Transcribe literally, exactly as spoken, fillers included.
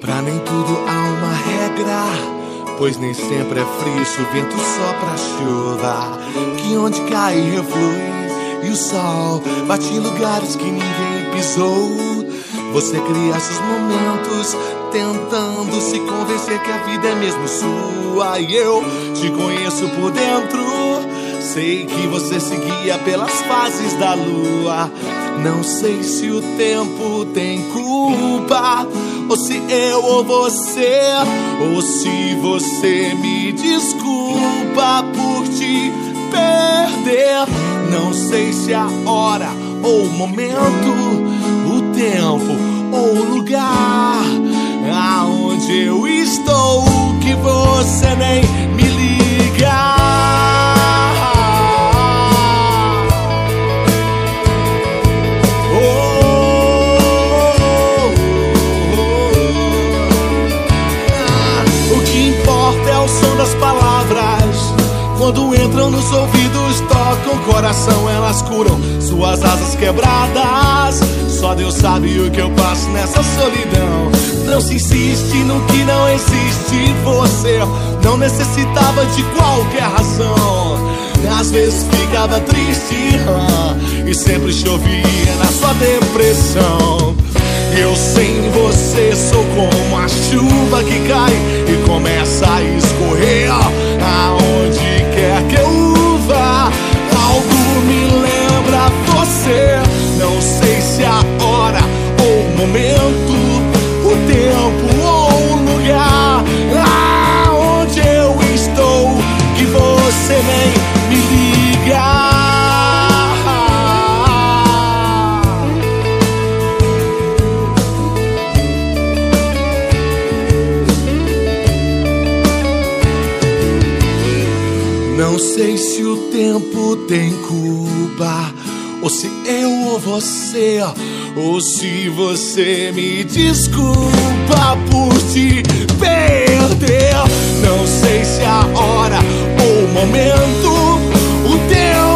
Pra nem tudo há uma regra, pois nem sempre é frio se o vento sopra a chuva, que onde cai reflui e o sol bate em lugares que ninguém pisou. Você cria esses momentos tentando se convencer que a vida é mesmo sua. E eu te conheço por dentro, sei que você se guia pelas fases da lua. Não sei se o tempo tem culpa, ou se eu ou você, ou se você me desculpa por te perder. Não sei se a hora ou o momento, o tempo ou o lugar aonde eu estou, que você nem me liga. Das palavras, quando entram nos ouvidos, tocam o coração, elas curam suas asas quebradas. Só Deus sabe o que eu passo nessa solidão. Não se insiste no que não existe. Você não necessitava de qualquer razão. Às vezes ficava triste e sempre chovia na sua depressão. Eu sem você sou como a chuva que cai e começa a escorrer aonde quer que eu vá. Algo me lembra você. Não sei se a hora ou o momento, o tempo ou o lugar aonde eu estou, que você nem me liga. Não sei se o tempo tem culpa, ou se eu ou você, ou se você me desculpa por te perder. Não sei se a hora ou o momento, o tempo